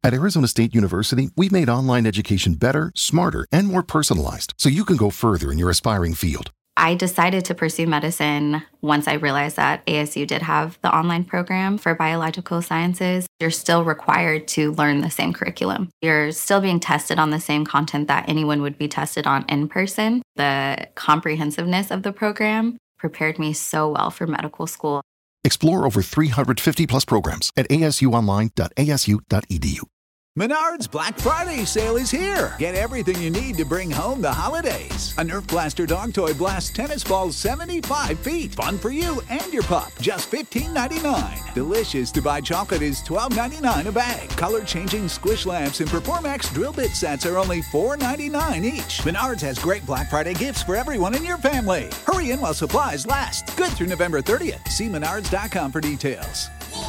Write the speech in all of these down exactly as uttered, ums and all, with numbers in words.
At Arizona State University, we've made online education better, smarter, and more personalized so you can go further in your aspiring field. I decided to pursue medicine once I realized that A S U did have the online program for biological sciences. You're still required to learn the same curriculum. You're still being tested on the same content that anyone would be tested on in person. The comprehensiveness of the program prepared me so well for medical school. Explore over three hundred fifty plus programs at a s u online dot a s u dot e d u. Menards Black Friday sale is here. Get everything you need to bring home the holidays. A Nerf Blaster dog toy blasts tennis balls seventy-five feet. Fun for you and your pup. Just fifteen ninety-nine. Delicious to buy chocolate is twelve ninety-nine a bag. Color-changing squish lamps and Performax drill bit sets are only four ninety-nine each. Menards has great Black Friday gifts for everyone in your family. Hurry in while supplies last. Good through November thirtieth. See menards dot com for details.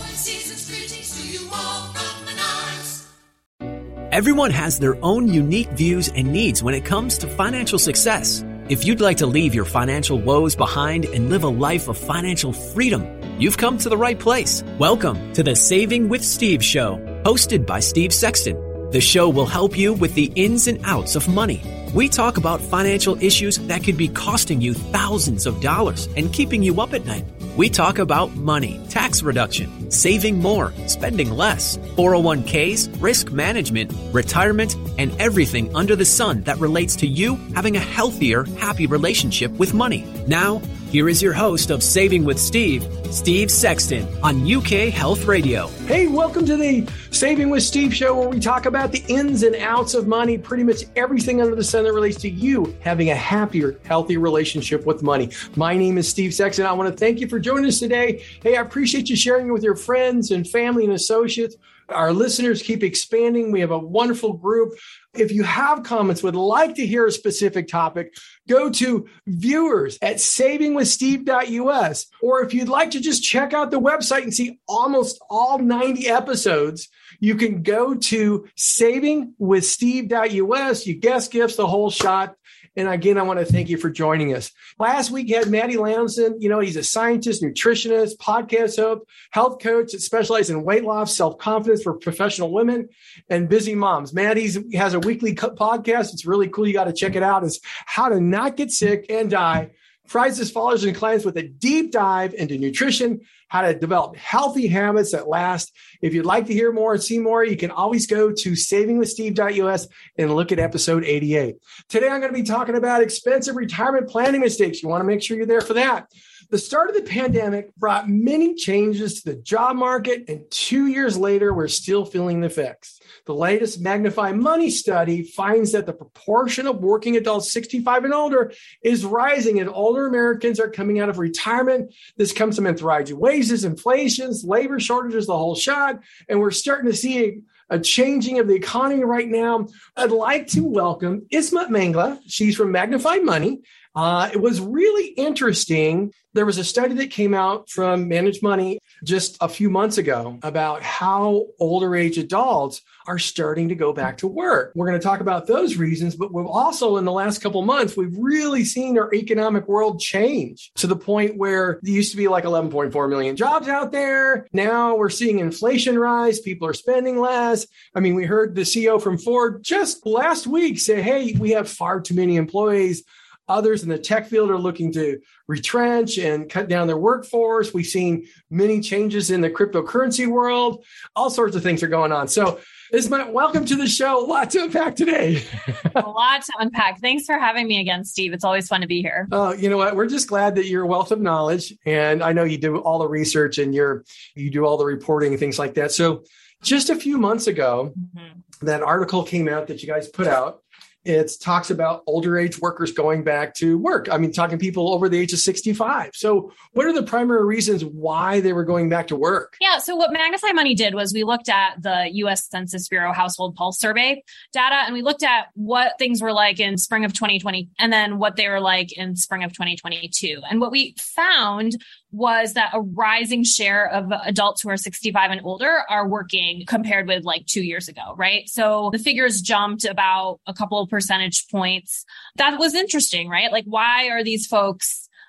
Everyone has their own unique views and needs when it comes to financial success. If you'd like to leave your financial woes behind and live a life of financial freedom, you've come to the right place. Welcome to the Saving with Steve show, hosted by Steve Sexton. The show will help you with the ins and outs of money. We talk about financial issues that could be costing you thousands of dollars and keeping you up at night. We talk about money, tax reduction, saving more, spending less, four oh one k's, risk management, retirement, and everything under the sun that relates to you having a healthier, happy relationship with money. Now, here is your host of Saving with Steve, Steve Sexton, on U K Health Radio. Hey, welcome to the Saving with Steve show, where we talk about the ins and outs of money, pretty much everything under the sun that relates to you having a happier, healthy relationship with money. My name is Steve Sexton. I want to thank you for joining us today. Hey, I appreciate you sharing it with your friends and family and associates. Our listeners keep expanding. We have a wonderful group. If you have comments, would like to hear a specific topic, go to viewers at saving with steve dot u s. Or if you'd like to just check out the website and see almost all ninety episodes, you can go to saving with steve dot u s. You guest gifts, the whole shot. And again, I want to thank you for joining us. Last week, we had Matty Lamson. You know, he's a scientist, nutritionist, podcast host, health coach that specializes in weight loss, self-confidence for professional women and busy moms. Matty has a weekly podcast. It's really cool. You got to check it out. It's How to Not Get Sick and Die. Provides his followers and clients with a deep dive into nutrition, how to develop healthy habits that last. If you'd like to hear more and see more, you can always go to saving with steve dot u s and look at episode eighty-eight. Today, I'm going to be talking about expensive retirement planning mistakes. You want to make sure you're there for that. The start of the pandemic brought many changes to the job market, and two years later, we're still feeling the effects. The latest Magnify Money study finds that the proportion of working adults sixty-five and older is rising, and older Americans are coming out of retirement. This comes from rising wages, inflations, labor shortages, the whole shot, and we're starting to see a a changing of the economy right now. I'd like to welcome Isma Mangla. She's from Magnify Money. Uh, it was really interesting. There was a study that came out from Manage Money just a few months ago about how older age adults are starting to go back to work. We're going to talk about those reasons, but we've also, in the last couple of months, we've really seen our economic world change to the point where there used to be like eleven point four million jobs out there. Now we're seeing inflation rise. People are spending less. I mean, we heard the C E O from Ford just last week say, hey, we have far too many employees. Others in the tech field are looking to retrench and cut down their workforce. We've seen many changes in the cryptocurrency world. All sorts of things are going on. So, Isma, welcome to the show. A lot to unpack today. A lot to unpack. Thanks for having me again, Steve. It's always fun to be here. Oh, uh, you know what? We're just glad that you're a wealth of knowledge. And I know you do all the research and you're you do all the reporting and things like that. So just a few months ago, mm-hmm. that article came out that you guys put out. It talks about older age workers going back to work. I mean, talking people over the age of sixty-five. So what are the primary reasons why they were going back to work? Yeah. So what Magnify Money did was we looked at the U S Census Bureau Household Pulse Survey data, and we looked at what things were like in spring of twenty twenty and then what they were like in spring of twenty twenty-two. And what we found was that a rising share of adults who are sixty-five and older are working compared with like two years ago, right? So the figures jumped about a couple of percentage points. That was interesting, right? Like, why are these folks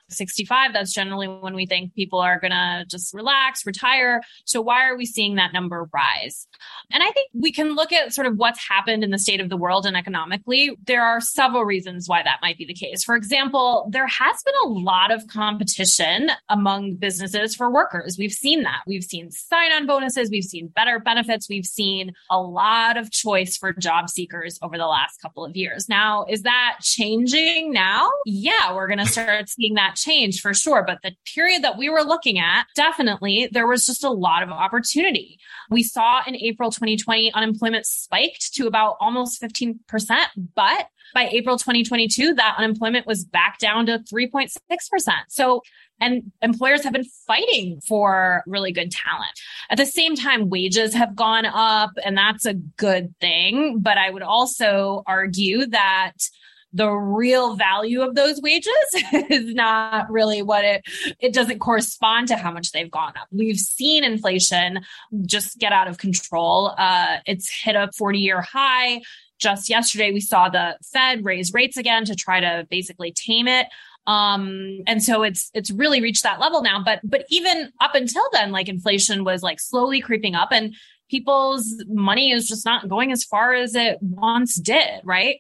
sixty-five, that's generally when we think people are going to just relax, retire. So why are we seeing that number rise? And I think we can look at sort of what's happened in the state of the world and economically. There are several reasons why that might be the case. For example, there has been a lot of competition among businesses for workers. We've seen that. We've seen sign-on bonuses. We've seen better benefits. We've seen a lot of choice for job seekers over the last couple of years. Now, is that changing now? Yeah, we're going to start seeing that change for sure. But the period that we were looking at, definitely, there was just a lot of opportunity. We saw in April twenty twenty, unemployment spiked to about almost fifteen percent. But by April twenty twenty-two, that unemployment was back down to three point six percent. So, and employers have been fighting for really good talent. At the same time, wages have gone up, and that's a good thing. But I would also argue that the real value of those wages is not really what it, it doesn't correspond to how much they've gone up. We've seen inflation just get out of control. Uh, it's hit a forty year high. Just yesterday, we saw the Fed raise rates again to try to basically tame it. Um, and so it's, it's really reached that level now. But, but even up until then, like inflation was like slowly creeping up and people's money is just not going as far as it once did. Right.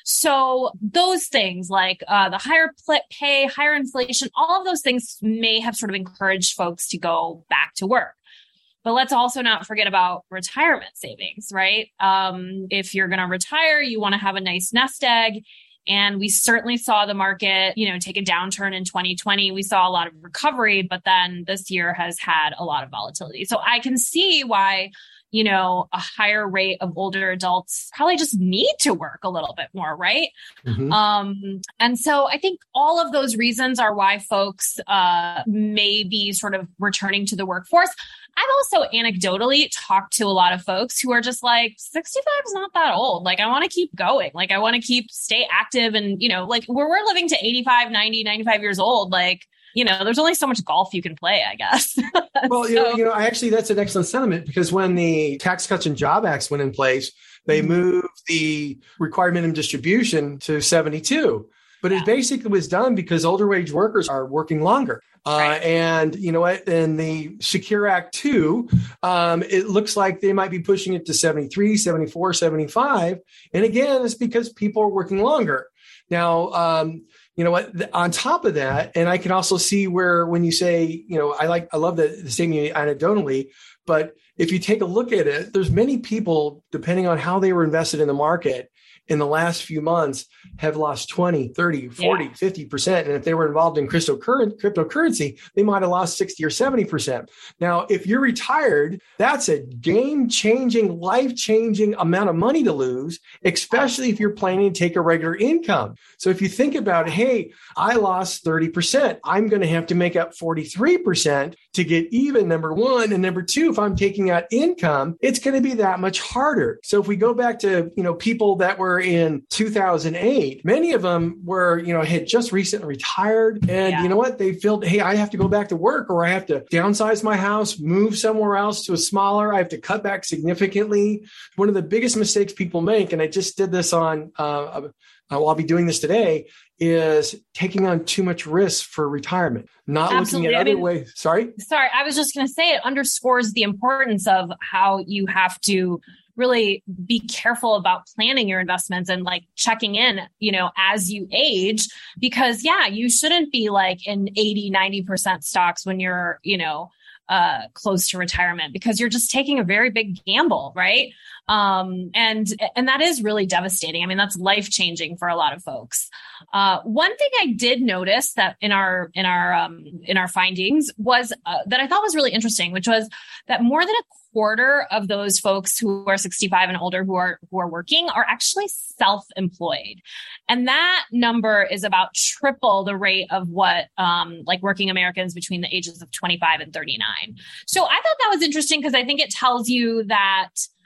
So those things like uh, the higher pay, higher inflation, all of those things may have sort of encouraged folks to go back to work. But let's also not forget about retirement savings, right? Um, if you're going to retire, you want to have a nice nest egg. And we certainly saw the market, you know, take a downturn in twenty twenty. We saw a lot of recovery, but then this year has had a lot of volatility. So I can see why, you know, a higher rate of older adults probably just need to work a little bit more, right? Mm-hmm. Um, and so I think all of those reasons are why folks uh, may be sort of returning to the workforce. I've also anecdotally talked to a lot of folks who are just like, sixty-five is not that old. Like, I want to keep going. Like, I want to keep, stay active. And, you know, like where we're living to eighty-five, ninety, ninety-five years old, like, you know, there's only so much golf you can play, I guess. Well, so, you, know, you know, I actually, that's an excellent sentiment because when the Tax Cuts and Job Acts went in place, they mm-hmm. moved the required minimum distribution to seventy-two. But yeah. It basically was done because older wage workers are working longer. Right. Uh, and you know what? In the Secure Act two, um, it looks like they might be pushing it to seventy-three, seventy-four, seventy-five. And again, it's because people are working longer. Now, um, you know what? On top of that, and I can also see where when you say, you know, I like, I love the, the statement anecdotally, but if you take a look at it, there's many people, depending on how they were invested in the market in the last few months, have lost twenty, thirty, forty, yeah. fifty percent. And if they were involved in cryptocurrency, they might have lost sixty or seventy percent. Now, if you're retired, that's a game-changing, life-changing amount of money to lose, especially if you're planning to take a regular income. So if you think about, hey, I lost thirty percent, I'm going to have to make up forty-three percent to get even, number one. And number two, if I'm taking out income, it's going to be that much harder. So if we go back to, you know, people that were in two thousand eight, many of them were, you know, had just recently retired. And yeah. you know what? They feel, hey, I have to go back to work or I have to downsize my house, move somewhere else to a smaller. I have to cut back significantly. One of the biggest mistakes people make, and I just did this on, uh, well, I'll be doing this today, is taking on too much risk for retirement, not Absolutely. looking at I other mean, ways. Sorry? Sorry, I was just going to say it underscores the importance of how you have to really be careful about planning your investments and like checking in, you know, as you age, because yeah, you shouldn't be like in eighty, ninety percent stocks when you're, you know, uh, close to retirement because you're just taking a very big gamble. Right. Um, and, and that is really devastating. I mean, that's life changing for a lot of folks. Uh, one thing I did notice that in our, in our, um, in our findings was, uh, that I thought was really interesting, which was that more than a quarter of those folks who are sixty-five and older who are, who are working are actually self-employed. And that number is about triple the rate of what, um, like working Americans between the ages of twenty-five and thirty-nine. So I thought that was interesting because I think it tells you that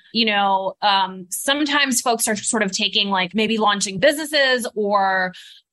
you know, um, sometimes folks are sort of taking like maybe launching businesses or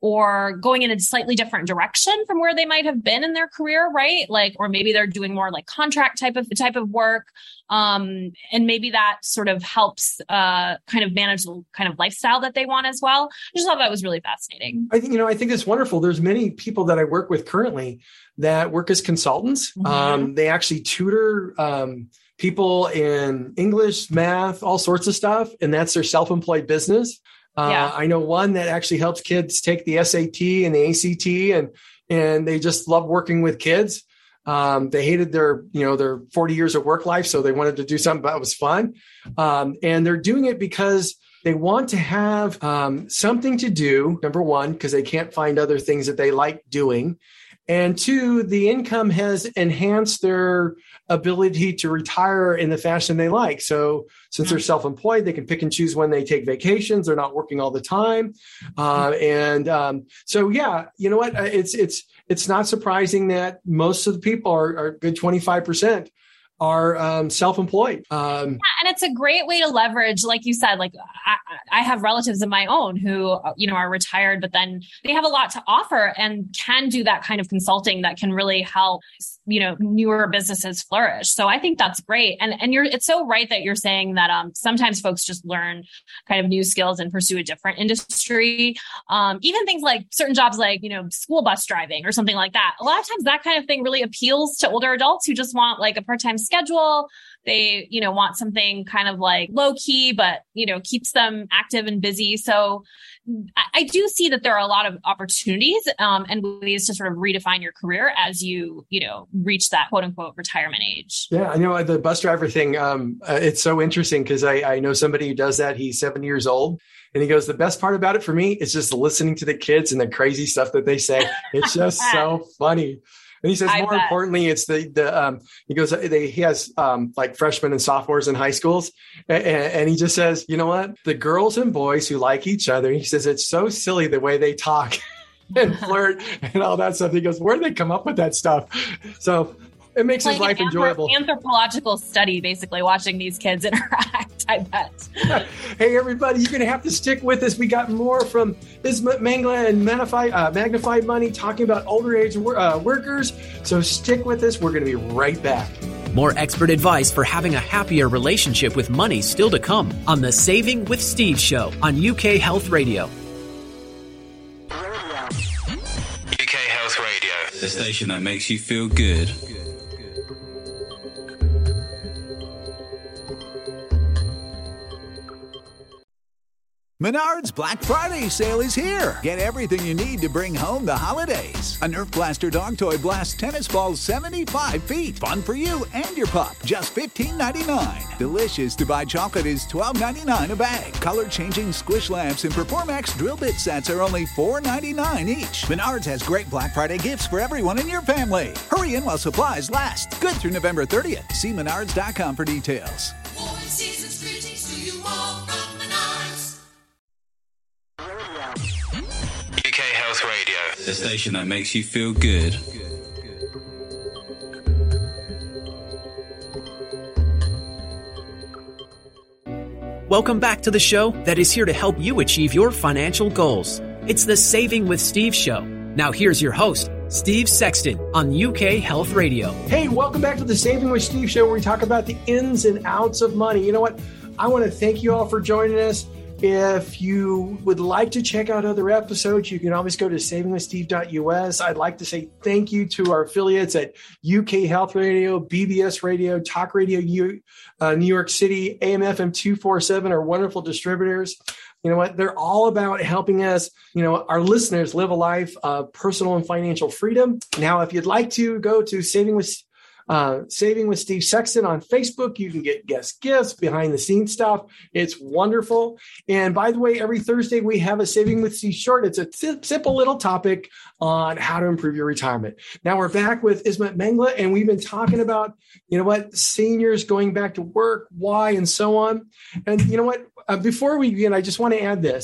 or going in a slightly different direction from where they might have been in their career, right? Like, or maybe they're doing more like contract type of type of work. Um, and maybe that sort of helps uh, kind of manage the kind of lifestyle that they want as well. I just thought that was really fascinating. I think, you know, I think it's wonderful. There's many people that I work with currently that work as consultants. Mm-hmm. Um, they actually tutor um, people in English, math, all sorts of stuff. And that's their self-employed business. Uh, yeah. I know one that actually helps kids take the S A T and the A C T, and and they just love working with kids. Um, they hated their, you know, their forty years of work life, so they wanted to do something that was fun. Um, and they're doing it because they want to have um, something to do, number one, because they can't find other things that they like doing. And two, the income has enhanced their ability to retire in the fashion they like. So since they're self-employed, they can pick and choose when they take vacations. They're not working all the time. Uh, and um, so, yeah, you know what? It's it's it's not surprising that most of the people are, are good twenty-five percent are um, self-employed. Um, yeah, and it's a great way to leverage, like you said, like I, I have relatives of my own who, you know, are retired, but then they have a lot to offer and can do that kind of consulting that can really help, you know, newer businesses flourish. So I think that's great. And and you're, it's so right that you're saying that um, sometimes folks just learn kind of new skills and pursue a different industry. Um, even things like certain jobs like, you know, school bus driving or something like that. A lot of times that kind of thing really appeals to older adults who just want like a part-time schedule. They, you know, want something kind of like low key, but, you know, keeps them active and busy. So I, I do see that there are a lot of opportunities um, and ways to sort of redefine your career as you, you know, reach that quote unquote retirement age. Yeah. I know the bus driver thing. Um, uh, it's so interesting because I, I know somebody who does that. He's seventy years old. And he goes, the best part about it for me is just listening to the kids and the crazy stuff that they say. It's just so funny. And he says, I more bet. importantly, it's the, the um, he goes, they, he has um, like freshmen and sophomores in high schools. And, and he just says, you know what? The girls and boys who like each other, he says, it's so silly the way they talk and flirt and all that stuff. He goes, where did they come up with that stuff? So it makes like his life enjoyable. Anthropological study, basically watching these kids interact, I bet. Hey, everybody, you're going to have to stick with us. We got more from Ismet Mengele and Magnify, uh, Magnified Money talking about older age wor- uh, workers. So stick with us. We're going to be right back. More expert advice for having a happier relationship with money still to come on the Saving with Steve show on U K Health Radio. U K Health Radio, the station that makes you feel good. Menards Black Friday sale is here. Get everything you need to bring home the holidays. A Nerf Blaster dog toy blasts tennis balls seventy-five feet. Fun for you and your pup. Just fifteen ninety-nine. Delicious to buy chocolate is twelve ninety-nine a bag. Color-changing squish lamps and Performax drill bit sets are only four ninety-nine each. Menards has great Black Friday gifts for everyone in your family. Hurry in while supplies last. Good through November thirtieth. See menards dot com for details. Warm season's greetings to you all from Menards. U K Health Radio, the station that makes you feel good. Welcome back to the show that is here to help you achieve your financial goals. It's the Saving with Steve show. Now here's your host, Steve Sexton on U K Health Radio. Hey, welcome back to the Saving with Steve show, where we talk about the ins and outs of money. You know what? I want to thank you all for joining us. If you would like to check out other episodes, you can always go to saving with steve dot u s. I'd like to say thank you to our affiliates at U K Health Radio, B B S Radio, Talk Radio U, uh, New York City, A M F M two forty-seven, our wonderful distributors. You know what? They're all about helping us, you know, our listeners live a life of personal and financial freedom. Now, if you'd like to go to Saving with Uh, Saving with Steve Sexton on Facebook. You can get guest gifts, behind the scenes stuff. It's wonderful. And by the way, every Thursday we have a Saving with Steve short. It's a t- simple little topic on how to improve your retirement. Now we're back with Ismet Mengele, and we've been talking about, you know what, seniors going back to work, why, and so on. And you know what, uh, before we begin, I just want to add this.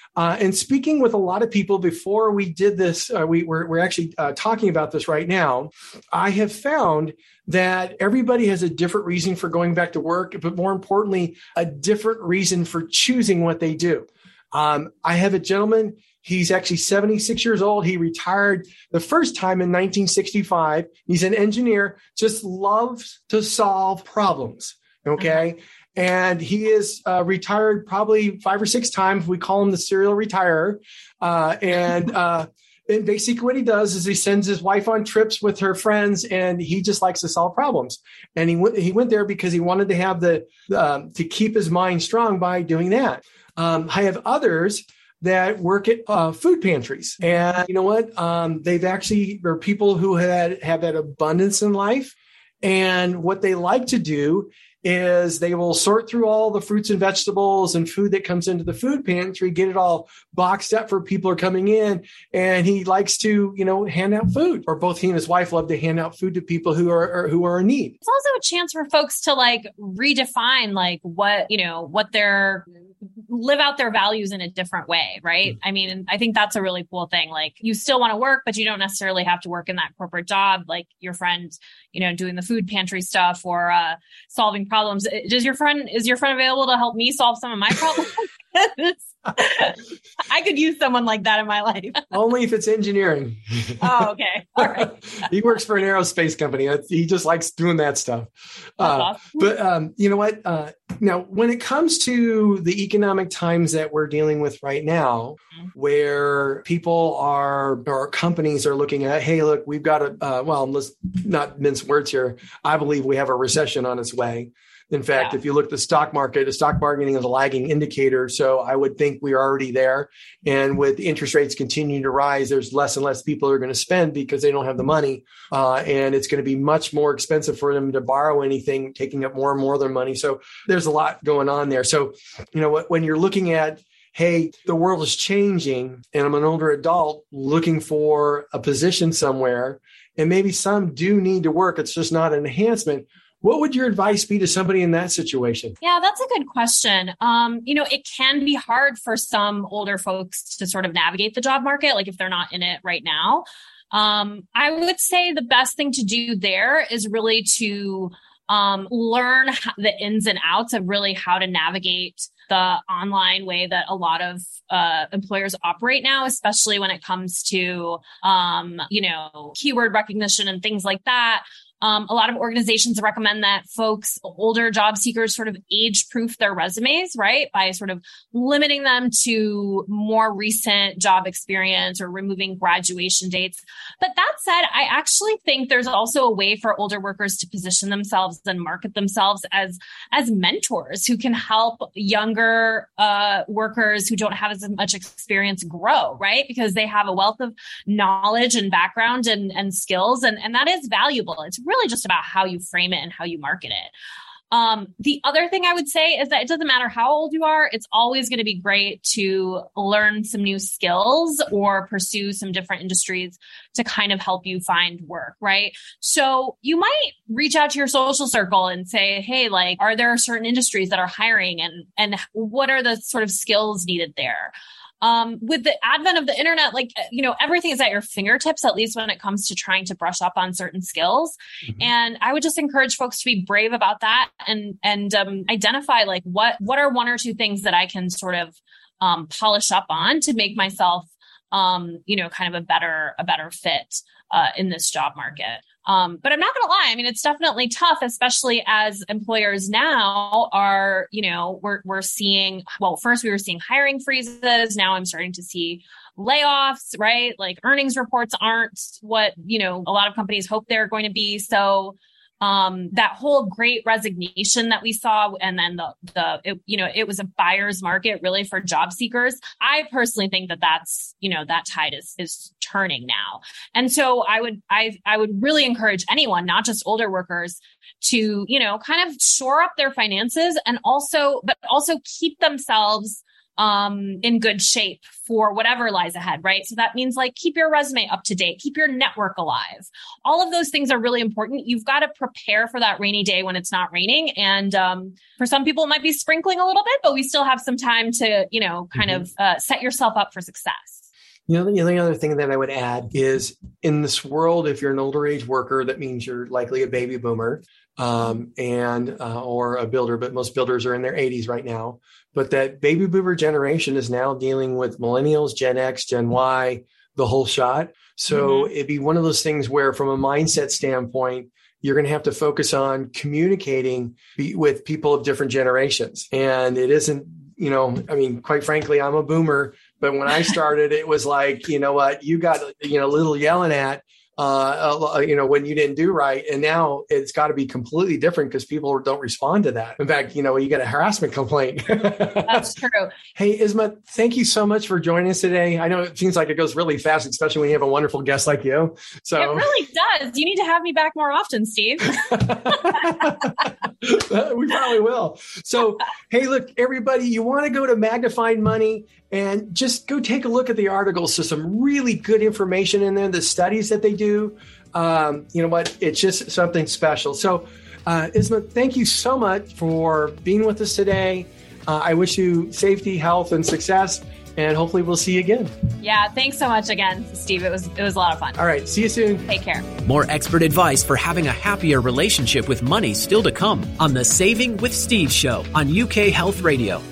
Uh, and speaking with a lot of people before we did this, uh, we, we're, we're actually uh, talking about this right now. I have found that everybody has a different reason for going back to work, but more importantly, a different reason for choosing what they do. Um, I have a gentleman, he's actually seventy-six years old. He retired the first time in nineteen sixty-five. He's an engineer, just loves to solve problems. Okay. Mm-hmm. And he is uh, retired probably five or six times. We call him the serial retirer. Uh, and, uh, and basically what he does is he sends his wife on trips with her friends, and he just likes to solve problems. And he went, he went there because he wanted to have the, um, to keep his mind strong by doing that. Um, I have others that work at uh, food pantries. And you know what? Um, they've actually, there are people who had, have that abundance in life. And what they like to do is they will sort through all the fruits and vegetables and food that comes into the food pantry, get it all boxed up for people who are coming in. And he likes to, you know, hand out food, or both he and his wife love to hand out food to people who are, are who are in need. It's also a chance for folks to like redefine like what, you know, what their live out their values in a different way. Right. Mm-hmm. I mean, I think that's a really cool thing. Like you still want to work, but you don't necessarily have to work in that corporate job. Like your friend, you know, doing the food pantry stuff or uh, solving problems. Does your friend, is your friend available to help me solve some of my problems? I could use someone like that in my life. Only if it's engineering. Oh, okay. All right. He works for an aerospace company. He just likes doing that stuff. Uh, awesome. But um, you know what? Uh, now, when it comes to the economic times that we're dealing with right now, mm-hmm. where people are, or companies are looking at, hey, look, we've got a, uh, well, let's not mince words here. I believe we have a recession on its way. In fact, yeah. if you look at the stock market, the stock market is a lagging indicator. So I would think we're already there. And with interest rates continuing to rise, there's less and less people who are going to spend because they don't have the money. Uh, and it's going to be much more expensive for them to borrow anything, taking up more and more of their money. So there's a lot going on there. So, you know, when you're looking at, hey, the world is changing and I'm an older adult looking for a position somewhere, and maybe some do need to work, it's just not an enhancement. What would your advice be to somebody in that situation? Yeah, that's a good question. Um, you know, it can be hard for some older folks to sort of navigate the job market, like if they're not in it right now. Um, I would say the best thing to do there is really to um, learn the ins and outs of really how to navigate the online way that a lot of uh, employers operate now, especially when it comes to, um, you know, keyword recognition and things like that. Um, a lot of organizations recommend that folks, older job seekers, sort of age-proof their resumes, right? By sort of limiting them to more recent job experience or removing graduation dates. But that said, I actually think there's also a way for older workers to position themselves and market themselves as, as mentors who can help younger uh, workers who don't have as much experience grow, right? Because they have a wealth of knowledge and background and, and skills, and, and that is valuable. It's really just about how you frame it and how you market it. Um, the other thing I would say is that it doesn't matter how old you are. It's always going to be great to learn some new skills or pursue some different industries to kind of help you find work, right? So you might reach out to your social circle and say, hey, like, are there certain industries that are hiring, and, and what are the sort of skills needed there? Um, with the advent of the internet, like, you know, everything is at your fingertips, at least when it comes to trying to brush up on certain skills. Mm-hmm. And I would just encourage folks to be brave about that and, and, um, identify like what, what are one or two things that I can sort of, um, polish up on to make myself, um, you know, kind of a better, a better fit, uh, in this job market. Um, but I'm not going to lie. I mean, it's definitely tough, especially as employers now are, you know, we're, we're seeing, well, first we were seeing hiring freezes. Now I'm starting to see layoffs, right? Like earnings reports aren't what, you know, a lot of companies hope they're going to be. So, um, that whole great resignation that we saw, and then the, the, it, you know, it was a buyer's market really for job seekers. I personally think that that's, you know, that tide is, is turning now. And so I would, I, I would really encourage anyone, not just older workers, to, you know, kind of shore up their finances and also, but also keep themselves um, in good shape for whatever lies ahead, right? So that means like keep your resume up to date, keep your network alive. All of those things are really important. You've got to prepare for that rainy day when it's not raining. And um, for some people, it might be sprinkling a little bit, but we still have some time to, you know, kind mm-hmm. of uh, set yourself up for success. You know, the only other thing that I would add is in this world, if you're an older age worker, that means you're likely a baby boomer um, and uh, or a builder, but most builders are in their eighties right now. But that baby boomer generation is now dealing with millennials, Gen X, Gen Y, the whole shot. So mm-hmm. it'd be one of those things where from a mindset standpoint, you're going to have to focus on communicating with people of different generations. And it isn't, you know, I mean, quite frankly, I'm a boomer. But when I started, it was like, you know what, you got, you know, a little yelling at, uh, uh, you know, when you didn't do right. And now it's got to be completely different because people don't respond to that. In fact, you know, you get a harassment complaint. That's true. Hey, Isma, thank you so much for joining us today. I know it seems like it goes really fast, especially when you have a wonderful guest like you. So it really does. You need to have me back more often, Steve. We probably will. So, hey, look, everybody, you want to go to Magnified Money and just go take a look at the articles. So some really good information in there, the studies that they do. Um, you know what? It's just something special. So, uh, Isma, thank you so much for being with us today. Uh, I wish you safety, health, and success. And hopefully we'll see you again. Yeah, thanks so much again, Steve. It was it was a lot of fun. All right, see you soon. Take care. More expert advice for having a happier relationship with money still to come on the Saving with Steve show on U K Health Radio.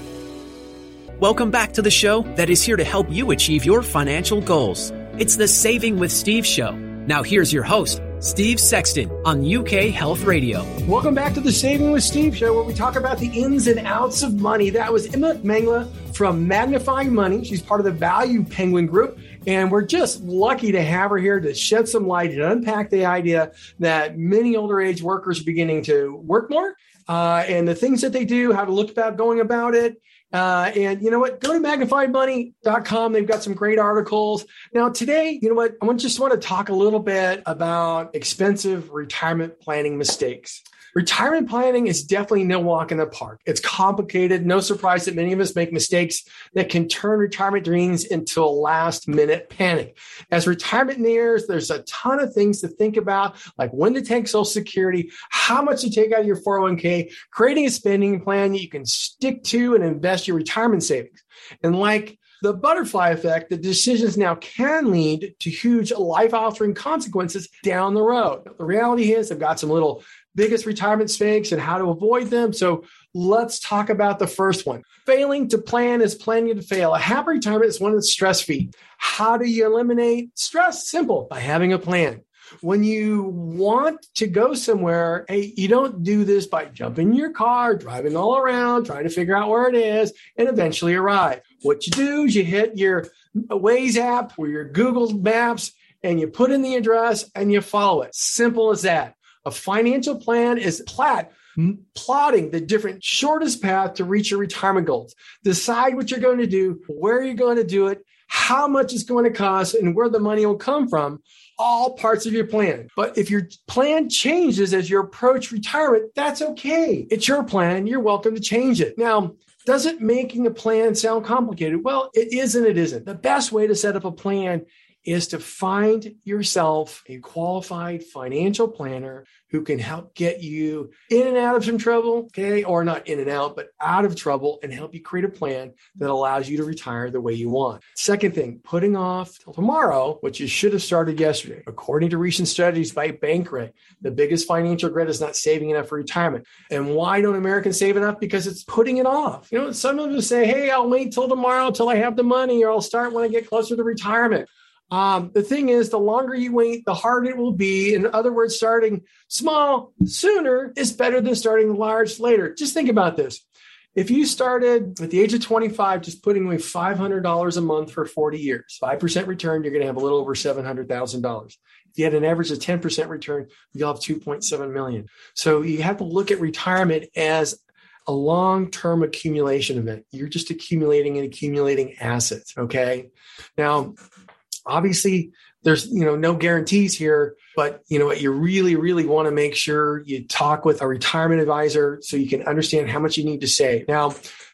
Welcome back to the show that is here to help you achieve your financial goals. It's the Saving with Steve show. Now here's your host, Steve Sexton on U K Health Radio. Welcome back to the Saving with Steve show, where we talk about the ins and outs of money. That was Emma Mangla from Magnifying Money. She's part of the Value Penguin Group, and we're just lucky to have her here to shed some light and unpack the idea that many older age workers are beginning to work more, uh, and the things that they do, how to look about going about it. Uh, and you know what? Go to magnified money dot com. They've got some great articles. Now today, you know what? I just want to talk a little bit about expensive retirement planning mistakes. Retirement planning is definitely no walk in the park. It's complicated. No surprise that many of us make mistakes that can turn retirement dreams into a last minute panic. As retirement nears, there's a ton of things to think about, like when to take Social Security, how much to take out of your four oh one k, creating a spending plan that you can stick to and invest your retirement savings. And like the butterfly effect, the decisions now can lead to huge life-altering consequences down the road. The reality is I've got some little biggest retirement mistakes and how to avoid them. So let's talk about the first one. Failing to plan is planning to fail. A happy retirement is one that's stress-free. How do you eliminate stress? Simple, by having a plan. When you want to go somewhere, hey, you don't do this by jumping in your car, driving all around, trying to figure out where it is, and eventually arrive. What you do is you hit your Waze app or your Google Maps, and you put in the address and you follow it. Simple as that. A financial plan is plat, plotting the different shortest path to reach your retirement goals. Decide what you're going to do, where you're going to do it, how much it's going to cost, and where the money will come from. All parts of your plan. But if your plan changes as you approach retirement, that's okay. It's your plan. You're welcome to change it. Now, does it making a plan sound complicated? Well, it is and it isn't. The best way to set up a plan is to find yourself a qualified financial planner who can help get you in and out of some trouble, okay? Or not in and out, but out of trouble, and help you create a plan that allows you to retire the way you want. Second thing, putting off till tomorrow, what you should have started yesterday. According to recent studies by Bankrate, the biggest financial regret is not saving enough for retirement. And why don't Americans save enough? Because it's putting it off. You know, some of us say, hey, I'll wait till tomorrow till I have the money, or I'll start when I get closer to retirement. Um, the thing is, the longer you wait, the harder it will be. In other words, starting small sooner is better than starting large later. Just think about this. If you started at the age of twenty-five, just putting away five hundred dollars a month for forty years, five percent return, you're going to have a little over seven hundred thousand dollars. If you had an average of ten percent return, you'll have two point seven million dollars. So you have to look at retirement as a long-term accumulation event. You're just accumulating and accumulating assets, okay? Now, obviously, there's, you know, no guarantees here, but you know what, you really, really want to make sure you talk with a retirement advisor so you can understand how much you need to save. Now,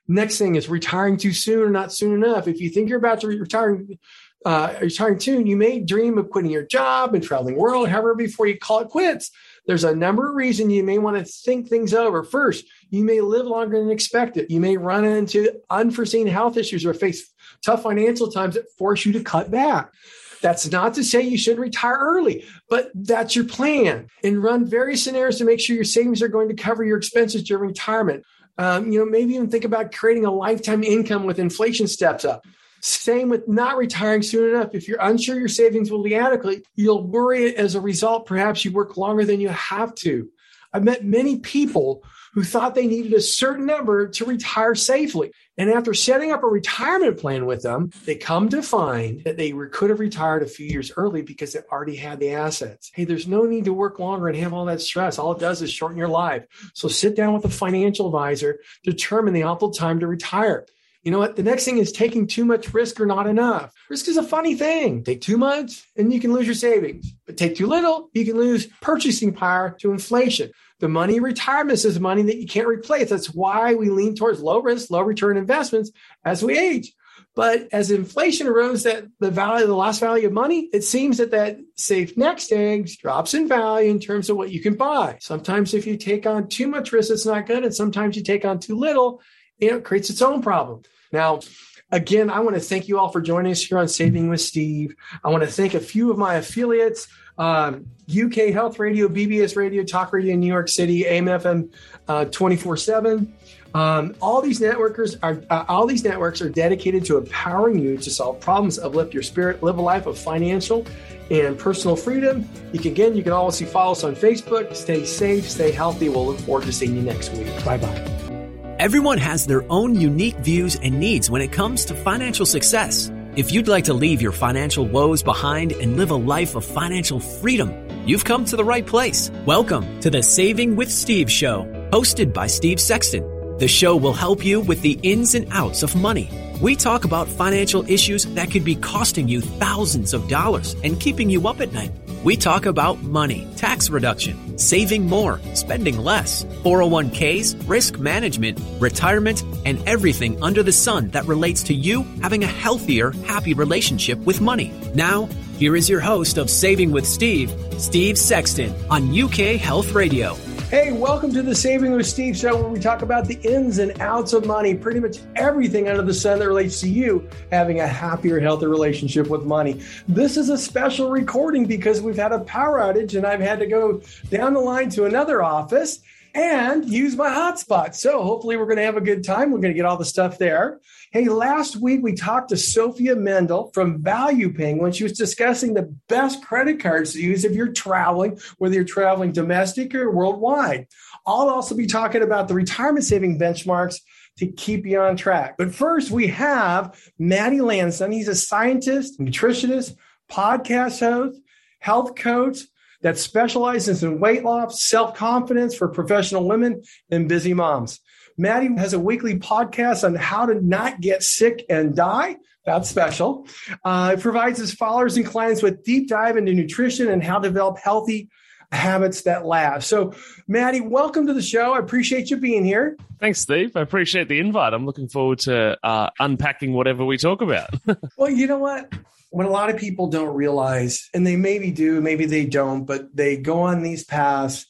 Next thing is retiring too soon or not soon enough. If you think you're about to re- retire, uh, retiring soon, you may dream of quitting your job and traveling the world, however, before you call it quits. There's a number of reasons you may want to think things over. First, you may live longer than expected. You may run into unforeseen health issues or face tough financial times that force you to cut back. That's not to say you should retire early, but that's your plan. And run various scenarios to make sure your savings are going to cover your expenses during retirement. Um, you know, maybe even think about creating a lifetime income with inflation steps up. Same with not retiring soon enough. If you're unsure your savings will be adequate, you'll worry as a result. Perhaps you work longer than you have to. I've met many people who thought they needed a certain number to retire safely. And after setting up a retirement plan with them, they come to find that they could have retired a few years early because they already had the assets. Hey, there's no need to work longer and have all that stress. All it does is shorten your life. So sit down with a financial advisor, determine the optimal time to retire. You know what? The next thing is taking too much risk or not enough. Risk is a funny thing. Take too much and you can lose your savings. But take too little, you can lose purchasing power to inflation. The money in retirement is money that you can't replace. That's why we lean towards low risk, low return investments as we age. But as inflation erodes that the value, the lost value of money, it seems that that safe next egg drops in value in terms of what you can buy. Sometimes if you take on too much risk, it's not good. And sometimes you take on too little, you know, it creates its own problem. Now, again, I want to thank you all for joining us here on Saving with Steve. I want to thank a few of my affiliates, um, U K Health Radio, B B S Radio, Talk Radio in New York City, A M F M uh, twenty-four seven. Um, all these networkers are uh, all these networks are dedicated to empowering you to solve problems, uplift your spirit, live a life of financial and personal freedom. You can again, you can also follow us on Facebook. Stay safe, stay healthy. We'll look forward to seeing you next week. Bye bye. Everyone has their own unique views and needs when it comes to financial success. If you'd like to leave your financial woes behind and live a life of financial freedom, you've come to the right place. Welcome to the Saving with Steve show, hosted by Steve Sexton. The show will help you with the ins and outs of money. We talk about financial issues that could be costing you thousands of dollars and keeping you up at night. We talk about money, tax reduction, saving more, spending less, four oh one k's, risk management, retirement, and everything under the sun that relates to you having a healthier, happy relationship with money. Now, here is your host of Saving with Steve, Steve Sexton, on U K Health Radio. Hey, welcome to the Saving with Steve show, where we talk about the ins and outs of money, pretty much everything under the sun that relates to you having a happier, healthier relationship with money. This is a special recording because we've had a power outage and I've had to go down the line to another office and use my hotspot. So hopefully we're going to have a good time. We're going to get all the stuff there. Hey, last week we talked to Sophia Mendel from ValuePing when she was discussing the best credit cards to use if you're traveling, whether you're traveling domestic or worldwide. I'll also be talking about the retirement saving benchmarks to keep you on track. But first, we have Matty Lanston. He's a scientist, nutritionist, podcast host, health coach that specializes in weight loss, self-confidence for professional women and busy moms. Matty has a weekly podcast on how to not get sick and die. That's special. Uh, it provides his followers and clients with deep dive into nutrition and how to develop healthy habits that last. So, Matty, welcome to the show. I appreciate you being here. Thanks, Steve. I appreciate the invite. I'm looking forward to uh, unpacking whatever we talk about. Well, you know what? What a lot of people don't realize, and they maybe do, maybe they don't, but they go on these paths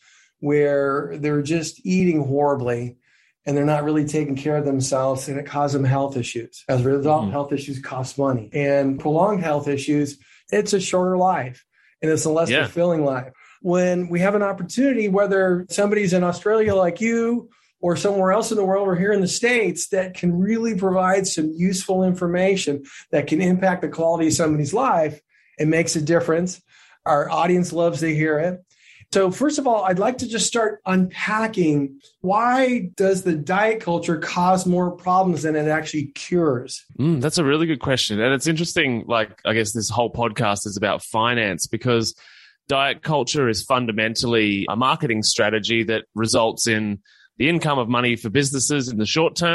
where they're just eating horribly and they're not really taking care of themselves, and it causes them health issues. As a result, mm-hmm. health issues cost money. And prolonged health issues, it's a shorter life, and it's a less yeah. fulfilling life. When we have an opportunity, whether somebody's in Australia like you or somewhere else in the world or here in the States, that can really provide some useful information that can impact the quality of somebody's life, it makes a difference. Our audience loves to hear it. So first of all, I'd like to just start unpacking, why does the diet culture cause more problems than it actually cures? Mm, that's a really good question. And it's interesting, like, I guess this whole podcast is about finance, because diet culture is fundamentally a marketing strategy that results in the income of money for businesses in the short term,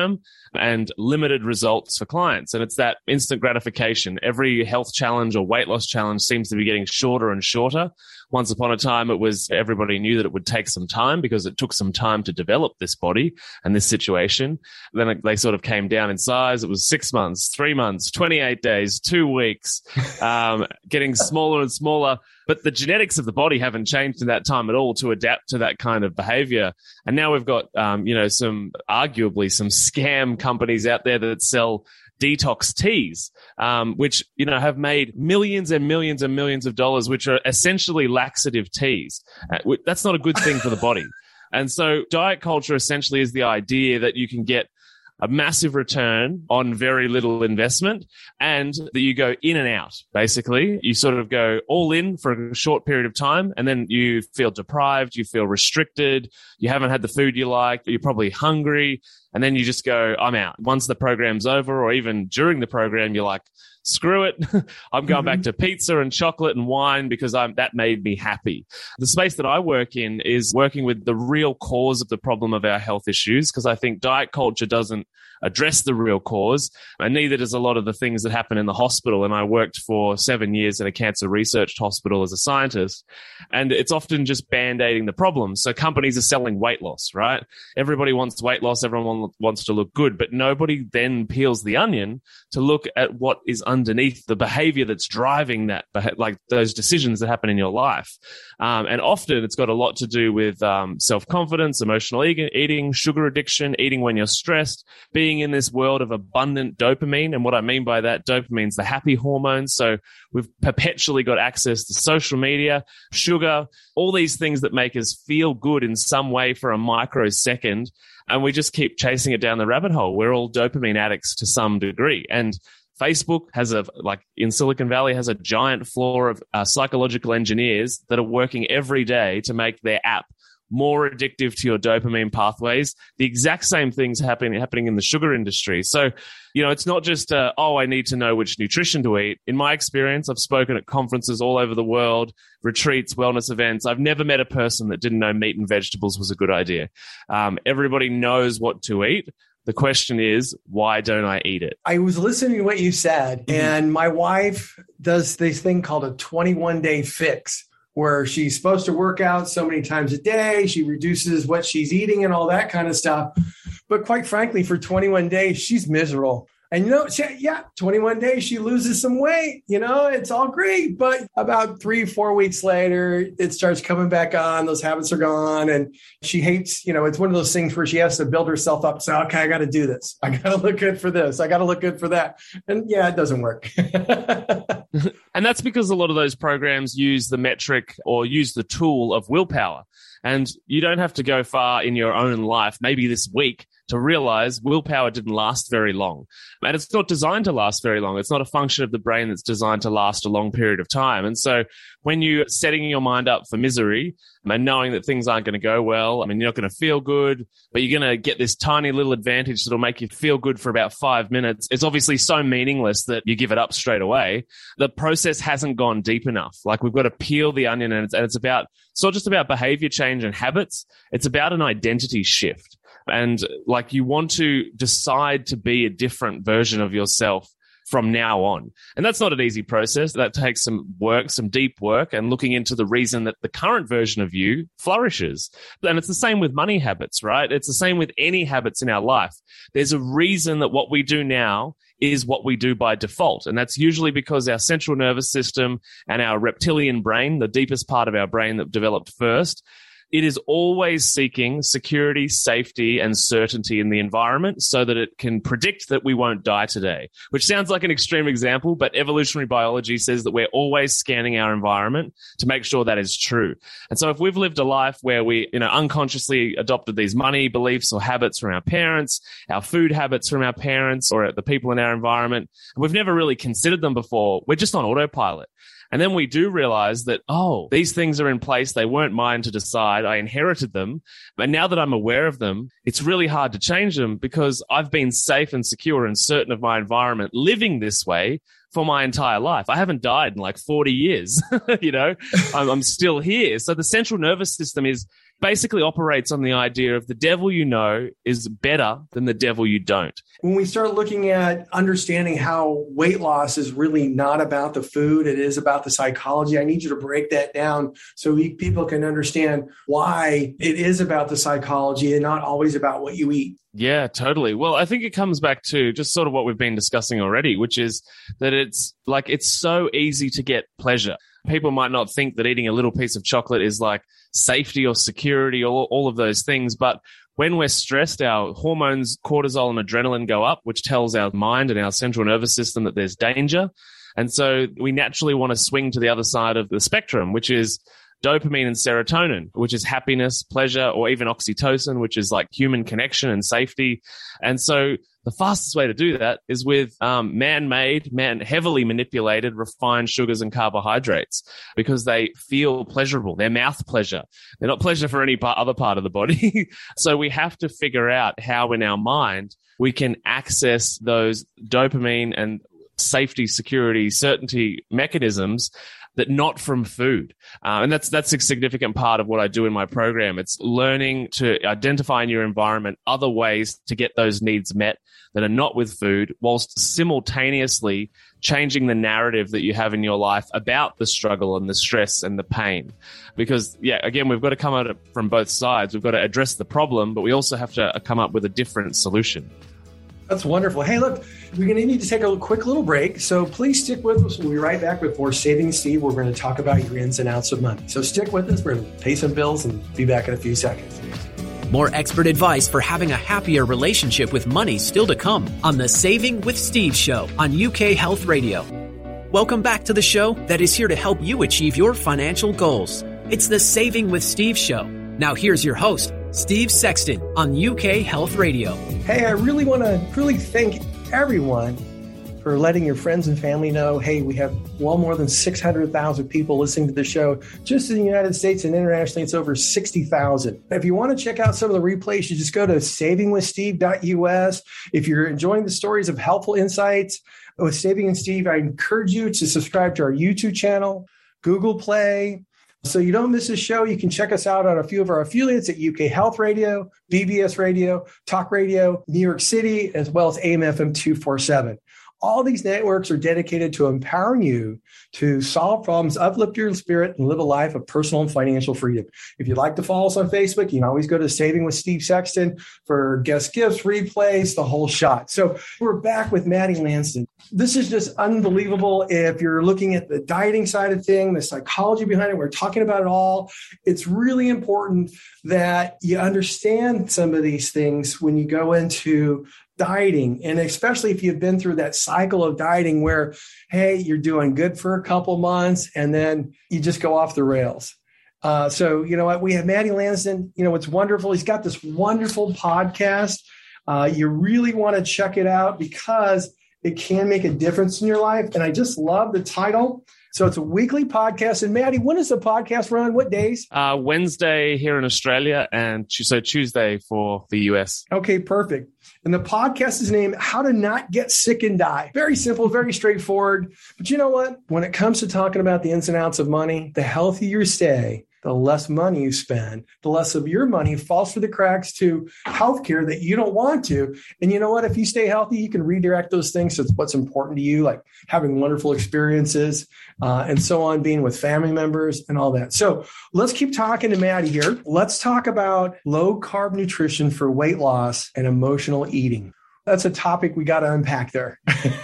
and limited results for clients. And it's that instant gratification. Every health challenge or weight loss challenge seems to be getting shorter and shorter. Once upon a time, it was everybody knew that it would take some time because it took some time to develop this body and this situation. Then it, they sort of came down in size. It was six months, three months, twenty-eight days, two weeks, um, getting smaller and smaller. But the genetics of the body haven't changed in that time at all to adapt to that kind of behavior. And now we've got, um, you know, some arguably some scam companies out there that sell detox teas, um, which, you know, have made millions and millions and millions of dollars, which are essentially laxative teas. Uh, that's not a good thing for the body. And so diet culture essentially is the idea that you can get a massive return on very little investment and that you go in and out. Basically, you sort of go all in for a short period of time and then you feel deprived, you feel restricted, you haven't had the food you like, you're probably hungry, and then you just go, I'm out. Once the program's over or even during the program, you're like, screw it. I'm going mm-hmm. back to pizza and chocolate and wine because I'm, that made me happy. The space that I work in is working with the real cause of the problem of our health issues, because I think diet culture doesn't address the real cause, and neither does a lot of the things that happen in the hospital. And I worked for seven years in a cancer research hospital as a scientist, and it's often just band-aiding the problem. So companies are selling weight loss, right? Everybody wants weight loss. Everyone wants to look good, but nobody then peels the onion to look at what is underneath the behavior that's driving that, like those decisions that happen in your life. Um, and often it's got a lot to do with um, self-confidence, emotional eating, sugar addiction, eating when you're stressed, being in this world of abundant dopamine. And what I mean by that, dopamine's the happy hormone. So we've perpetually got access to social media, sugar, all these things that make us feel good in some way for a microsecond. And we just keep chasing it down the rabbit hole. We're all dopamine addicts to some degree. And Facebook has a, like in Silicon Valley, has a giant floor of uh, psychological engineers that are working every day to make their app more addictive to your dopamine pathways. The exact same things happening happening in the sugar industry. So, you know, it's not just, uh, oh, I need to know which nutrition to eat. In my experience, I've spoken at conferences all over the world, retreats, wellness events. I've never met a person that didn't know meat and vegetables was a good idea. Um, everybody knows what to eat. The question is, why don't I eat it? I was listening to what you said, mm-hmm. and my wife does this thing called a twenty-one day fix, where she's supposed to work out so many times a day. She reduces what she's eating and all that kind of stuff. But quite frankly, for twenty-one days, she's miserable. And, you know, she, yeah, twenty-one days, she loses some weight. You know, it's all great. But about three, four weeks later, it starts coming back on. Those habits are gone. And she hates, you know, it's one of those things where she has to build herself up. So, okay, I got to do this. I got to look good for this. I got to look good for that. And yeah, it doesn't work. And that's because a lot of those programs use the metric or use the tool of willpower. And you don't have to go far in your own life, maybe this week, to realize willpower didn't last very long. And it's not designed to last very long. It's not a function of the brain that's designed to last a long period of time. And so when you're setting your mind up for misery and knowing that things aren't going to go well, I mean, you're not going to feel good, but you're going to get this tiny little advantage that'll make you feel good for about five minutes. It's obviously so meaningless that you give it up straight away. The process hasn't gone deep enough. Like, we've got to peel the onion, and it's, and it's about, it's not just about behavior change and habits. It's about an identity shift. And like, you want to decide to be a different version of yourself from now on. And that's not an easy process. That takes some work, some deep work, and looking into the reason that the current version of you flourishes. And it's the same with money habits, right? It's the same with any habits in our life. There's a reason that what we do now is what we do by default. And that's usually because our central nervous system and our reptilian brain, the deepest part of our brain that developed first, it is always seeking security, safety, and certainty in the environment so that it can predict that we won't die today, which sounds like an extreme example, but evolutionary biology says that we're always scanning our environment to make sure that is true. And so if we've lived a life where we, you know, unconsciously adopted these money beliefs or habits from our parents, our food habits from our parents, or the people in our environment, and we've never really considered them before, we're just on autopilot. And then we do realize that, oh, these things are in place. They weren't mine to decide. I inherited them. But now that I'm aware of them, it's really hard to change them because I've been safe and secure and certain of my environment living this way for my entire life. I haven't died in like forty years. You know, I'm, I'm still here. So the central nervous system is basically operates on the idea of the devil you know is better than the devil you don't. When we start looking at understanding how weight loss is really not about the food, it is about the psychology. I need you to break that down so we, people can understand why it is about the psychology and not always about what you eat. Yeah, totally. Well, I think it comes back to just sort of what we've been discussing already, which is that it's like it's so easy to get pleasure. People might not think that eating a little piece of chocolate is like safety or security or all of those things. But when we're stressed, our hormones, cortisol and adrenaline go up, which tells our mind and our central nervous system that there's danger. And so we naturally want to swing to the other side of the spectrum, which is dopamine and serotonin, which is happiness, pleasure, or even oxytocin, which is like human connection and safety. And so the fastest way to do that is with um, man-made, man heavily manipulated, refined sugars and carbohydrates because they feel pleasurable. They're mouth pleasure. They're not pleasure for any part, other part of the body. So we have to figure out how in our mind we can access those dopamine and safety, security, certainty mechanisms that not from food. Uh, and that's that's a significant part of what I do in my program. It's learning to identify in your environment other ways to get those needs met that are not with food, whilst simultaneously changing the narrative that you have in your life about the struggle and the stress and the pain. Because, yeah, again, we've got to come at it from both sides. We've got to address the problem, but we also have to come up with a different solution. That's wonderful. Hey, look, we're going to need to take a quick little break. So please stick with us. We'll be right back with more Saving Steve. We're going to talk about your ins and outs of money. So stick with us. We're going to pay some bills and be back in a few seconds. More expert advice for having a happier relationship with money still to come on the Saving with Steve show on U K Health Radio. Welcome back to the show that is here to help you achieve your financial goals. It's the Saving with Steve show. Now here's your host, Steve Sexton on U K Health Radio. Hey, I really want to really thank everyone for letting your friends and family know, hey, we have well more than six hundred thousand people listening to the show. Just in the United States and internationally, it's over sixty thousand. If you want to check out some of the replays, you just go to saving with steve dot U S. If you're enjoying the stories of helpful insights with Saving and Steve, I encourage you to subscribe to our YouTube channel, Google Play. So you don't miss this show. You can check us out on a few of our affiliates at U K Health Radio, B B S Radio, Talk Radio, New York City, as well as A M F M two forty-seven. All these networks are dedicated to empowering you to solve problems, uplift your spirit, and live a life of personal and financial freedom. If you'd like to follow us on Facebook, you can always go to Saving with Steve Sexton for guest gifts, replays, the whole shot. So we're back with Maddie Lanston. This is just unbelievable. If you're looking at the dieting side of things, the psychology behind it, we're talking about it all. It's really important that you understand some of these things when you go into dieting, and especially if you've been through that cycle of dieting where, hey, you're doing good for a couple months and then you just go off the rails. Uh, so, you know what? We have Maddie Lanston. You know, it's wonderful. He's got this wonderful podcast. Uh, you really want to check it out because it can make a difference in your life. And I just love the title. So it's a weekly podcast. And Maddie, when does the podcast run? What days? Uh, Wednesday here in Australia, and so Tuesday for the U S. Okay, perfect. And the podcast is named How to Not Get Sick and Die. Very simple, very straightforward. But you know what? When it comes to talking about the ins and outs of money, the healthier you stay, the less money you spend, the less of your money falls through the cracks to healthcare that you don't want to. And you know what? If you stay healthy, you can redirect those things to what's important to you, like having wonderful experiences uh, and so on, being with family members and all that. So let's keep talking to Maddie here. Let's talk about low carb nutrition for weight loss and emotional eating. That's a topic we got to unpack there.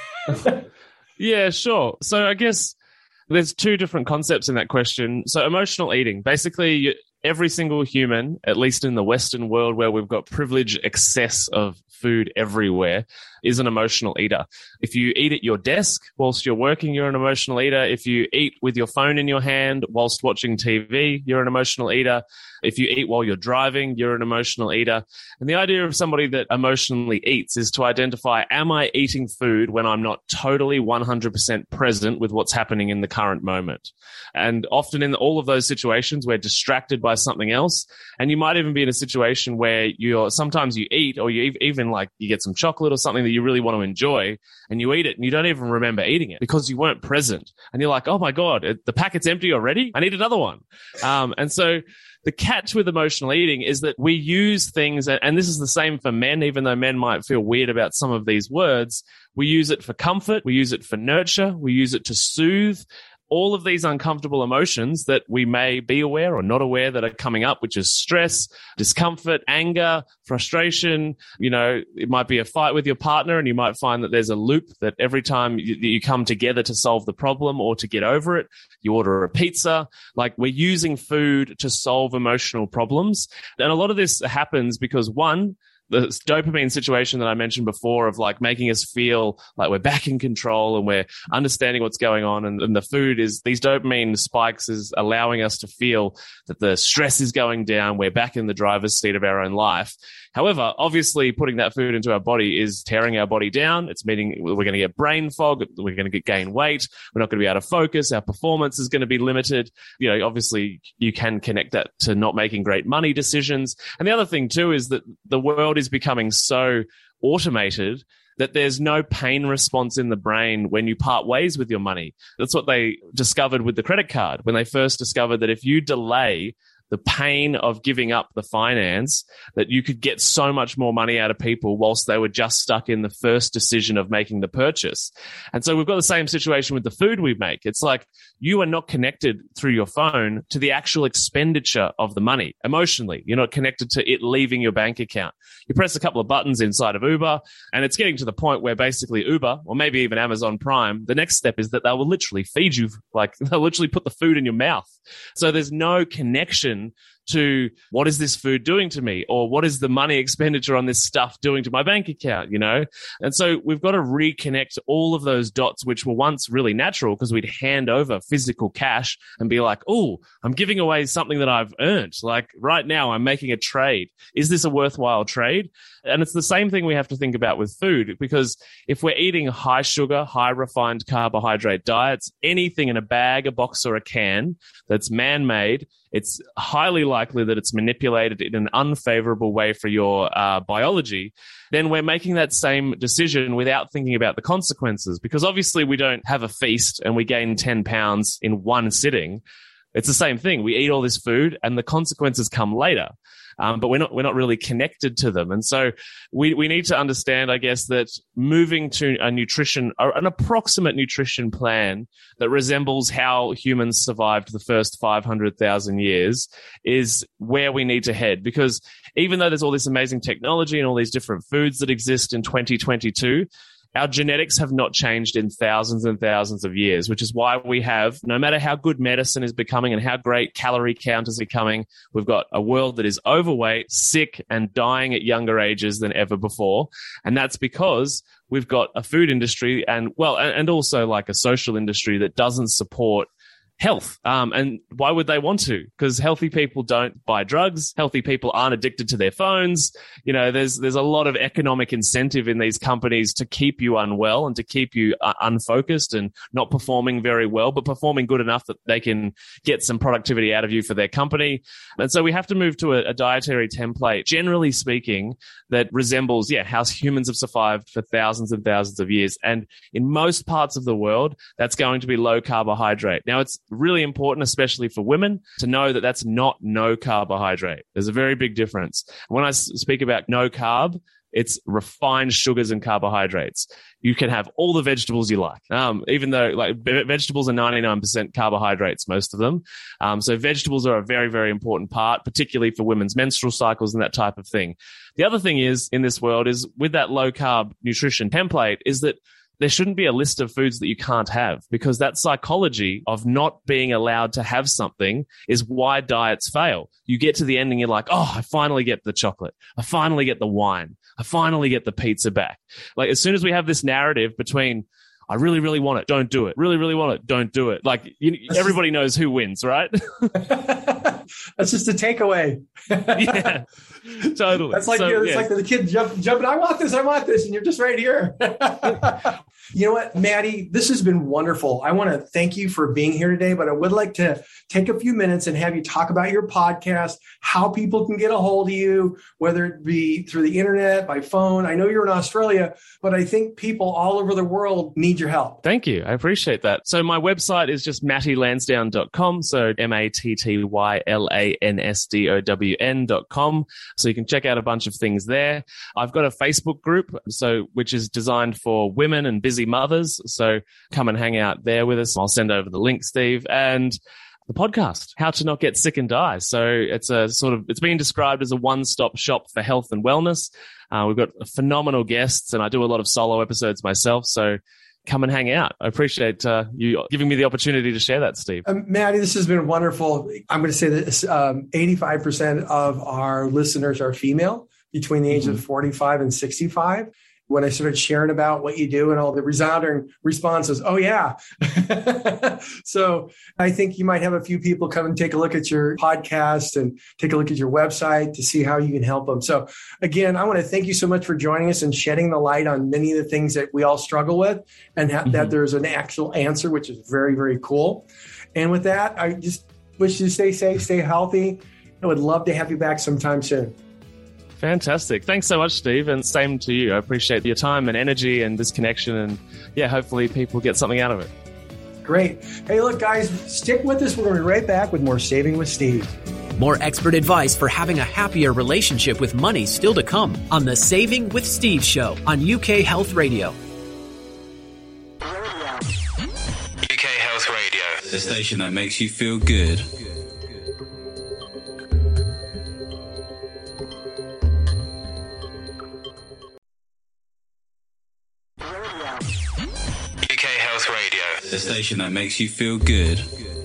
Yeah, sure. So I guess there's two different concepts in that question. So emotional eating, basically you, every single human, at least in the Western world where we've got privilege, excess of food everywhere, is an emotional eater. If you eat at your desk whilst you're working, you're an emotional eater. If you eat with your phone in your hand whilst watching T V, you're an emotional eater. If you eat while you're driving, you're an emotional eater. And the idea of somebody that emotionally eats is to identify, am I eating food when I'm not totally one hundred percent present with what's happening in the current moment? And often in all of those situations, we're distracted by something else. And you might even be in a situation where you're, sometimes you eat or you even like you get some chocolate or something that you really want to enjoy, and you eat it and you don't even remember eating it because you weren't present. And you're like, oh my God, the packet's empty already? I need another one. Um, and so the catch with emotional eating is that we use things, and this is the same for men, even though men might feel weird about some of these words. We use it for comfort. We use it for nurture. We use it to soothe. All of these uncomfortable emotions that we may be aware or not aware that are coming up, which is stress, discomfort, anger, frustration. You know, it might be a fight with your partner, and you might find that there's a loop that every time you, you come together to solve the problem or to get over it, you order a pizza. Like, we're using food to solve emotional problems. And a lot of this happens because, one, the dopamine situation that I mentioned before of like making us feel like we're back in control and we're understanding what's going on. And, and the food is, these dopamine spikes is allowing us to feel that the stress is going down. We're back in the driver's seat of our own life. However, obviously putting that food into our body is tearing our body down. It's meaning we're going to get brain fog. We're going to get gain weight. We're not going to be able to focus. Our performance is going to be limited. You know, obviously you can connect that to not making great money decisions. And the other thing too is that the world is becoming so automated that there's no pain response in the brain when you part ways with your money. That's what they discovered with the credit card when they first discovered that if you delay the pain of giving up the finance, that you could get so much more money out of people whilst they were just stuck in the first decision of making the purchase. And so we've got the same situation with the food we make. It's like you are not connected through your phone to the actual expenditure of the money emotionally. You're not connected to it leaving your bank account. You press a couple of buttons inside of Uber, and it's getting to the point where basically Uber, or maybe even Amazon Prime, the next step is that they will literally feed you, like they'll literally put the food in your mouth. So there's no connection to what is this food doing to me, or what is the money expenditure on this stuff doing to my bank account, you know? And so we've got to reconnect all of those dots, which were once really natural because we'd hand over physical cash and be like, oh, I'm giving away something that I've earned. Like right now I'm making a trade. Is this a worthwhile trade? And it's the same thing we have to think about with food, because if we're eating high sugar, high refined carbohydrate diets, anything in a bag, a box, or a can that's man-made, it's highly likely that it's manipulated in an unfavorable way for your uh, biology. Then we're making that same decision without thinking about the consequences, because obviously we don't have a feast and we gain ten pounds in one sitting. It's the same thing. We eat all this food and the consequences come later. Um, but we're not we're not really connected to them. And so we, we need to understand, I guess, that moving to a nutrition, or an approximate nutrition plan that resembles how humans survived the first five hundred thousand years is where we need to head. Because even though there's all this amazing technology and all these different foods that exist in twenty twenty-two, our genetics have not changed in thousands and thousands of years, which is why we have, no matter how good medicine is becoming and how great calorie counters are becoming, we've got a world that is overweight, sick, and dying at younger ages than ever before. And that's because we've got a food industry and, well, and also like a social industry that doesn't support health. Um, and why would they want to? Because healthy people don't buy drugs. Healthy people aren't addicted to their phones. You know, there's there's a lot of economic incentive in these companies to keep you unwell and to keep you uh, unfocused and not performing very well, but performing good enough that they can get some productivity out of you for their company. And so we have to move to a, a dietary template, generally speaking, that resembles, yeah, how humans have survived for thousands and thousands of years. And in most parts of the world, that's going to be low carbohydrate. Now, it's really important, especially for women, to know that that's not no carbohydrate. There's a very big difference. When I speak about no carb, it's refined sugars and carbohydrates. You can have all the vegetables you like, um, even though like vegetables are ninety-nine percent carbohydrates, most of them. Um, so vegetables are a very, very important part, particularly for women's menstrual cycles and that type of thing. The other thing is in this world is with that low carb nutrition template is that there shouldn't be a list of foods that you can't have, because that psychology of not being allowed to have something is why diets fail. You get to the end and you're like, oh, I finally get the chocolate. I finally get the wine. I finally get the pizza back. Like as soon as we have this narrative between, I really, really want it, don't do it. Really, really want it, don't do it. Like you, everybody knows who wins, right? That's just a takeaway. Yeah, totally. That's like, so, it's yeah. like the kid jump, jumping, I want this, I want this, and you're just right here. You know what, Maddie, this has been wonderful. I want to thank you for being here today, but I would like to take a few minutes and have you talk about your podcast, how people can get a hold of you, whether it be through the internet, by phone. I know you're in Australia, but I think people all over the world need your help. Thank you. I appreciate that. So my website is just matty lansdown dot com. So M A T T Y L A N S D O W N dot com. So you can check out a bunch of things there. I've got a Facebook group, so which is designed for women and busy mothers. So come and hang out there with us. I'll send over the link, Steve. And the podcast, How to Not Get Sick and Die. So it's a sort of, it's being described as a one-stop shop for health and wellness. Uh, we've got phenomenal guests, and I do a lot of solo episodes myself. So come and hang out. I appreciate uh, you giving me the opportunity to share that, Steve. Um, Maddie, this has been wonderful. I'm going to say this, um, eighty-five percent of our listeners are female between the age mm-hmm. of forty-five and sixty-five. When I started sharing about what you do, and all the resounding responses, oh, yeah. So I think you might have a few people come and take a look at your podcast and take a look at your website to see how you can help them. So again, I want to thank you so much for joining us and shedding the light on many of the things that we all struggle with, and ha- mm-hmm. that there's an actual answer, which is very, very cool. And with that, I just wish you to stay safe, stay healthy. I would love to have you back sometime soon. Fantastic. Thanks so much, Steve. And same to you. I appreciate your time and energy and this connection. And yeah, hopefully people get something out of it. Great. Hey, look, guys, stick with us. We're going to be right back with more Saving with Steve. More expert advice for having a happier relationship with money still to come on the Saving with Steve show on U K Health Radio. U K Health Radio, the station that makes you feel good. U K Health Radio, the station that makes you feel good.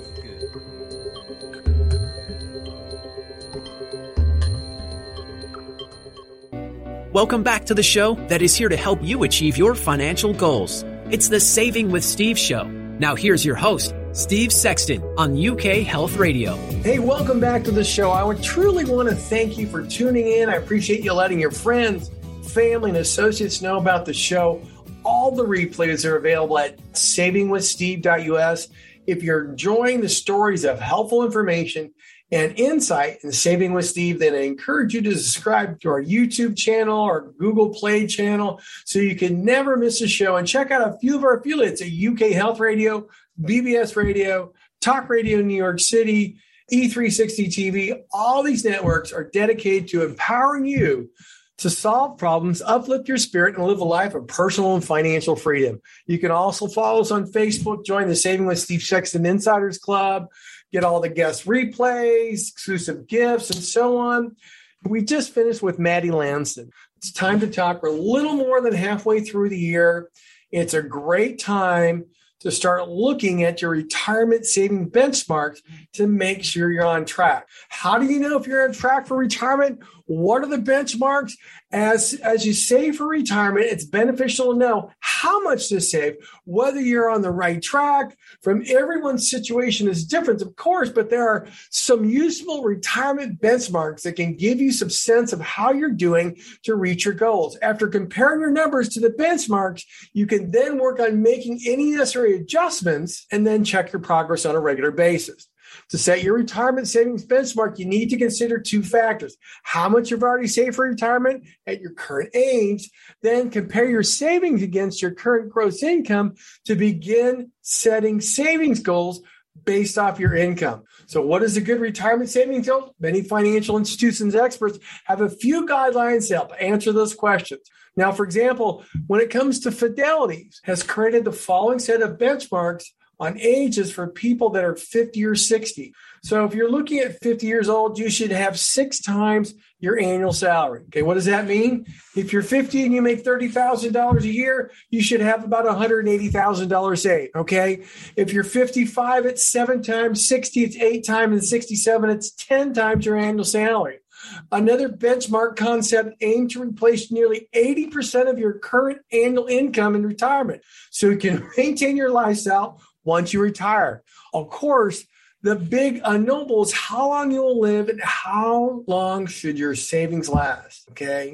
Welcome back to the show that is here to help you achieve your financial goals. It's the Saving with Steve show. Now here's your host, Steve Sexton on U K Health Radio. Hey, welcome back to the show. I would truly want to thank you for tuning in. I appreciate you letting your friends, family, and associates know about the show. All the replays are available at saving with steve dot U S. If you're enjoying the stories of helpful information and insight in Saving with Steve, then I encourage you to subscribe to our YouTube channel or Google Play channel so you can never miss a show. And check out a few of our affiliates at U K Health Radio, B B S Radio, Talk Radio New York City, E three sixty T V. All these networks are dedicated to empowering you to solve problems, uplift your spirit, and live a life of personal and financial freedom. You can also follow us on Facebook, join the Saving with Steve Sexton Insiders Club, get all the guest replays, exclusive gifts, and so on. We just finished with Maddie Lansdown. It's time to talk. We're a little more than halfway through the year. It's a great time to start looking at your retirement saving benchmarks to make sure you're on track. How do you know if you're on track for retirement? What are the benchmarks? As, as you save for retirement, it's beneficial to know how much to save, whether you're on the right track. From everyone's situation is different, of course, but there are some useful retirement benchmarks that can give you some sense of how you're doing to reach your goals. After comparing your numbers to the benchmarks, you can then work on making any necessary adjustments and then check your progress on a regular basis. To set your retirement savings benchmark, you need to consider two factors: how much you've already saved for retirement at your current age, then compare your savings against your current gross income to begin setting savings goals based off your income. So what is a good retirement savings goal? Many financial institutions experts have a few guidelines to help answer those questions. Now, for example, when it comes to Fidelity, has created the following set of benchmarks on ages for people that are fifty or sixty. So if you're looking at fifty years old, you should have six times your annual salary. Okay, what does that mean? If you're fifty and you make thirty thousand dollars a year, you should have about one hundred eighty thousand dollars saved, okay? If you're fifty-five, it's seven times, sixty, it's eight times, and sixty-seven, it's ten times your annual salary. Another benchmark concept aimed to replace nearly eighty percent of your current annual income in retirement so you can maintain your lifestyle once you retire. Of course, the big unknowable is how long you will live and how long should your savings last, okay?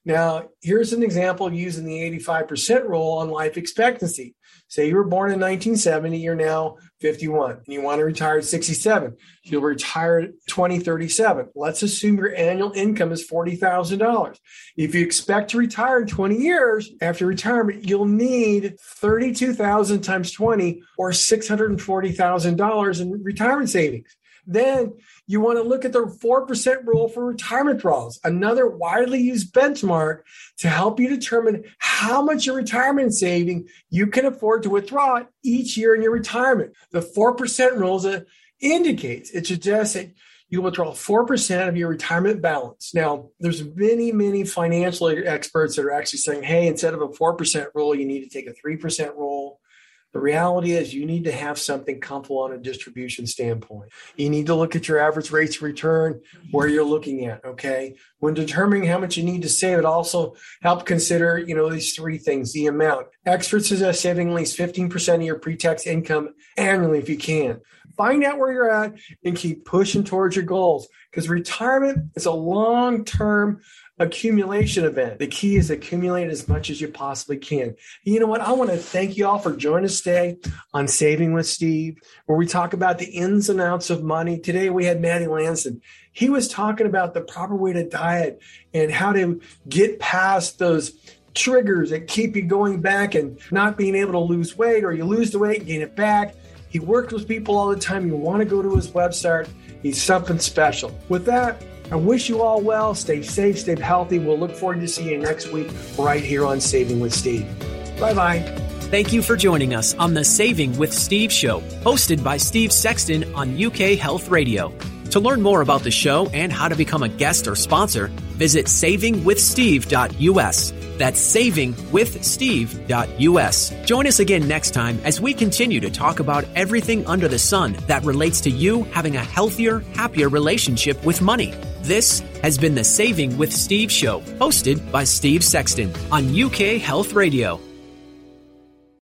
Now, here's an example using the eighty-five percent rule on life expectancy. Say you were born in nineteen seventy, you're now fifty-one, and you want to retire at sixty-seven. You'll retire at twenty thirty-seven. Let's assume your annual income is forty thousand dollars. If you expect to retire in twenty years after retirement, you'll need thirty-two thousand times twenty, or six hundred forty thousand dollars in retirement savings. Then you want to look at the four percent rule for retirement draws, another widely used benchmark to help you determine how much your retirement saving you can afford to withdraw each year in your retirement. The four percent rule indicates, it suggests that you withdraw four percent of your retirement balance. Now, there's many, many financial experts that are actually saying, hey, instead of a four percent rule, you need to take a three percent rule. The reality is you need to have something comfortable on a distribution standpoint. You need to look at your average rates of return, where you're looking at, okay? When determining how much you need to save, it also help consider, you know, these three things, the amount. Experts suggest saving at least fifteen percent of your pre-tax income annually if you can. Find out where you're at and keep pushing towards your goals, because retirement is a long-term accumulation event. The key is accumulate as much as you possibly can. You know what? I want to thank you all for joining us today on Saving with Steve, where we talk about the ins and outs of money. Today we had Matty Lanson. He was talking about the proper way to diet and how to get past those triggers that keep you going back and not being able to lose weight, or you lose the weight and gain it back. He works with people all the time. You want to go to his website. He's something special. With that, I wish you all well. Stay safe, stay healthy. We'll look forward to seeing you next week right here on Saving with Steve. Bye-bye. Thank you for joining us on the Saving with Steve show, hosted by Steve Sexton on U K Health Radio. To learn more about the show and how to become a guest or sponsor, visit saving with steve dot u s. That's saving with steve dot u s. Join us again next time as we continue to talk about everything under the sun that relates to you having a healthier, happier relationship with money. This has been the Saving with Steve show, hosted by Steve Sexton on U K Health Radio.